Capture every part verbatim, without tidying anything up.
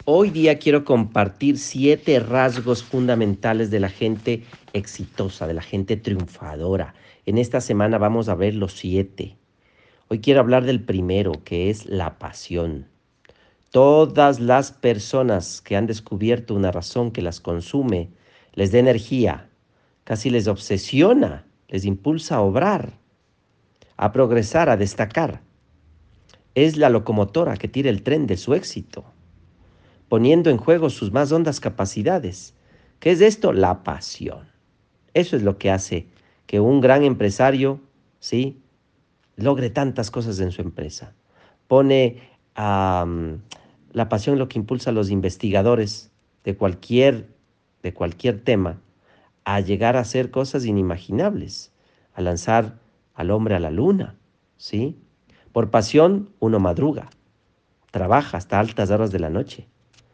Hoy día quiero compartir siete rasgos fundamentales de la gente exitosa, de la gente triunfadora. En esta semana vamos a ver los siete. Hoy quiero hablar del primero, que es la pasión. Todas las personas que han descubierto una razón que las consume, les da energía, casi les obsesiona, les impulsa a obrar, a progresar, a destacar. Es la locomotora que tira el tren de su éxito, poniendo en juego sus más hondas capacidades. ¿Qué es esto? La pasión. Eso es lo que hace que un gran empresario, ¿sí?, logre tantas cosas en su empresa. Pone um, la pasión lo que impulsa a los investigadores de cualquier, de cualquier tema a llegar a hacer cosas inimaginables, a lanzar al hombre a la luna, ¿sí? Por pasión uno madruga, trabaja hasta altas horas de la noche.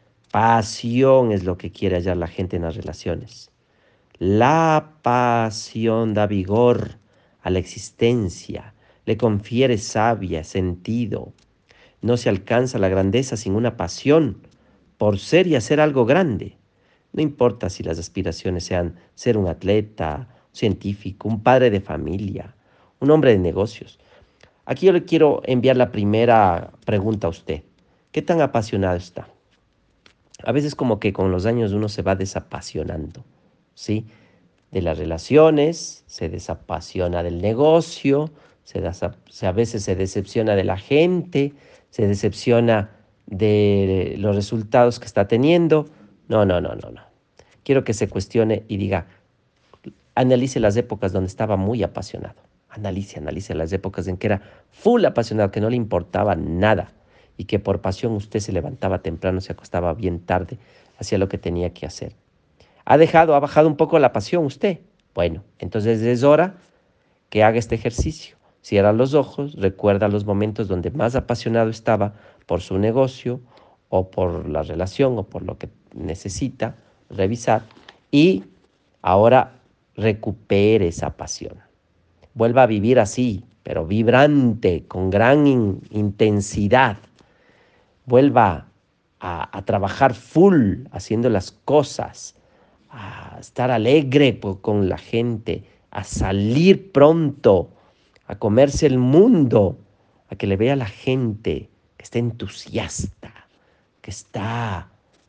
Pasión es lo que quiere hallar la gente en las relaciones. La pasión da vigor a la existencia, le confiere savia, sentido. No se alcanza la grandeza sin una pasión por ser y hacer algo grande. No importa si las aspiraciones sean ser un atleta, un científico, un padre de familia, un hombre de negocios. Aquí yo le quiero enviar la primera pregunta a usted. ¿Qué tan apasionado está? A veces como que con los años uno se va desapasionando, ¿sí? De las relaciones, se desapasiona del negocio, se, desa- se a veces se decepciona de la gente, se decepciona de los resultados que está teniendo. No, no, no, no, no. Quiero que se cuestione y diga, analice las épocas donde estaba muy apasionado. Analice, analice las épocas en que era full apasionado, que no le importaba nada y que por pasión usted se levantaba temprano, se acostaba bien tarde, hacía lo que tenía que hacer. ¿Ha dejado, ha bajado un poco la pasión usted? Bueno, entonces es hora que haga este ejercicio. Cierra los ojos, recuerda los momentos donde más apasionado estaba por su negocio o por la relación o por lo que necesita revisar y ahora recupere esa pasión. Vuelva a vivir así, pero vibrante, con gran in- intensidad. Vuelva a, a trabajar full, haciendo las cosas, a estar alegre con la gente, a salir pronto, a comerse el mundo, a que le vea la gente que está entusiasta, que está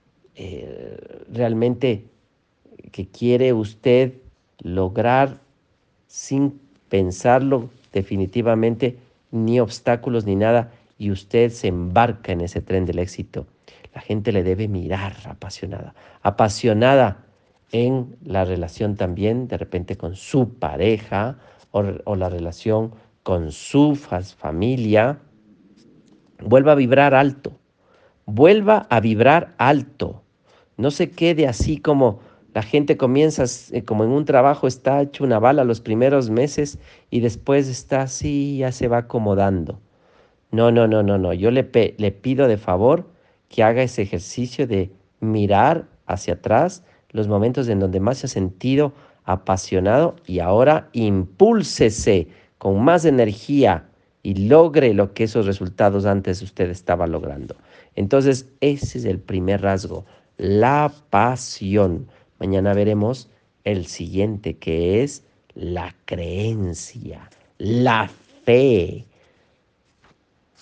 eh, realmente, que quiere usted lograr sin pensarlo definitivamente, ni obstáculos ni nada, y usted se embarca en ese tren del éxito. La gente le debe mirar apasionada, apasionada en la relación también, de repente con su pareja o, o la relación con su familia. Vuelva a vibrar alto, vuelva a vibrar alto. No se quede así como la gente comienza, eh, como en un trabajo está hecho una bala los primeros meses y después está así, ya se va acomodando. No, no, no, no, no. Yo le, pe- le pido de favor que haga ese ejercicio de mirar hacia atrás los momentos en donde más se ha sentido apasionado y ahora impúlsese con más energía y logre lo que esos resultados antes usted estaba logrando. Entonces, ese es el primer rasgo, la pasión. Mañana veremos el siguiente, que es la creencia, la fe.